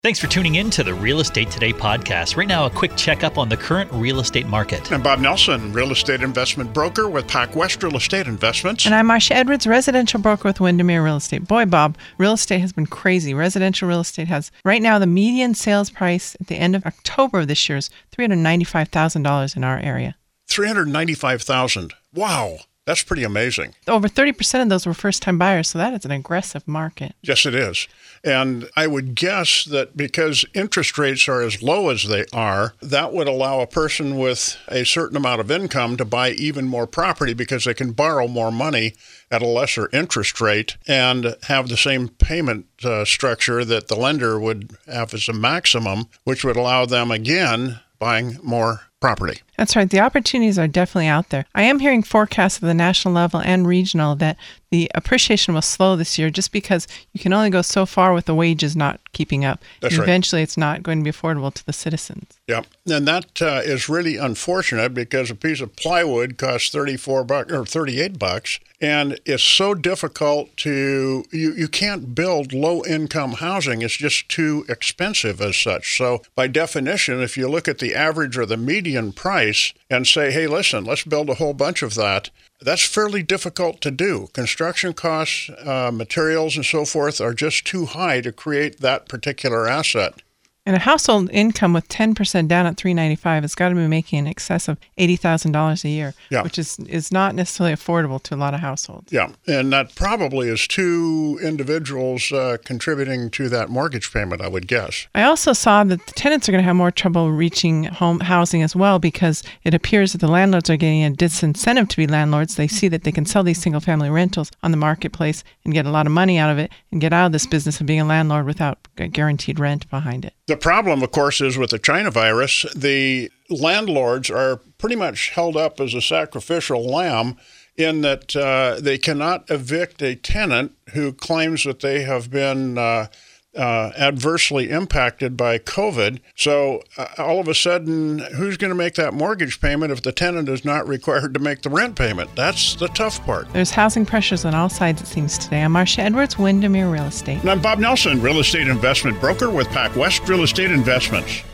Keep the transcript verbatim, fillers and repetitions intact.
Thanks for tuning in to the Real Estate Today podcast. Right now, a quick checkup on the current real estate market. I'm Bob Nelson, real estate investment broker with PacWest Real Estate Investments. And I'm Marcia Edwards, residential broker with Windermere Real Estate. Boy, Bob, real estate has been crazy. Residential real estate has, right now, the median sales price at the end of October of this year is three hundred ninety-five thousand dollars in our area. three hundred ninety-five thousand dollars. Wow. That's pretty amazing. Over thirty percent of those were first-time buyers, so that is an aggressive market. Yes, it is. And I would guess that because interest rates are as low as they are, that would allow a person with a certain amount of income to buy even more property because they can borrow more money at a lesser interest rate and have the same payment uh, structure that the lender would have as a maximum, which would allow them, again, buying more property. That's right. The opportunities are definitely out there. I am hearing forecasts at the national level and regional that the appreciation will slow this year just because you can only go so far with the wages not keeping up. That's right. Eventually, it's not going to be affordable to the citizens. Yeah, and that uh, is really unfortunate because a piece of plywood costs thirty-four bucks or thirty-eight bucks, and it's so difficult to you you can't build low-income housing. It's just too expensive as such. So by definition, if you look at the average or the median price and say, hey, listen, let's build a whole bunch of that, that's fairly difficult to do. Construction costs, uh, materials, and so forth are just too high to create that particular asset. And a household income with ten percent down at three hundred ninety-five dollars has got to be making in excess of eighty thousand dollars a year, yeah. which is, is not necessarily affordable to a lot of households. Yeah, and that probably is two individuals uh, contributing to that mortgage payment, I would guess. I also saw that the tenants are going to have more trouble reaching home housing as well because it appears that the landlords are getting a disincentive to be landlords. They see that they can sell these single-family rentals on the marketplace and get a lot of money out of it and get out of this business of being a landlord without guaranteed rent behind it. The problem, of course, is with the China virus, the landlords are pretty much held up as a sacrificial lamb in that uh, they cannot evict a tenant who claims that they have been uh, uh, adversely impacted by COVID. So uh, all of a sudden, who's going to make that mortgage payment if the tenant is not required to make the rent payment? That's the tough part. There's housing pressures on all sides, it seems, today. I'm Marcia Edwards, Windermere Real Estate. And I'm Bob Nelson, real estate investment broker with PacWest Real Estate Investments.